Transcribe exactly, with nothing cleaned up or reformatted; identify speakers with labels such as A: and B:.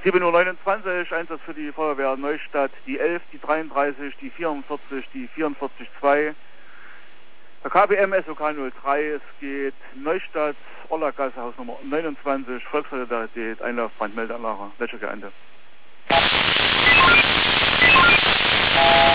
A: sieben Uhr neunundzwanzig, Einsatz für die Feuerwehr Neustadt, die elf, die dreiunddreißig, die vierundvierzig, die vierundvierzig zwei. Der K B M S O K null drei, es geht Neustadt, Orlagasse, Hausnummer neunundzwanzig, Volkssolidarität, Einlauf, Brandmeldeanlage, Löschung Ende.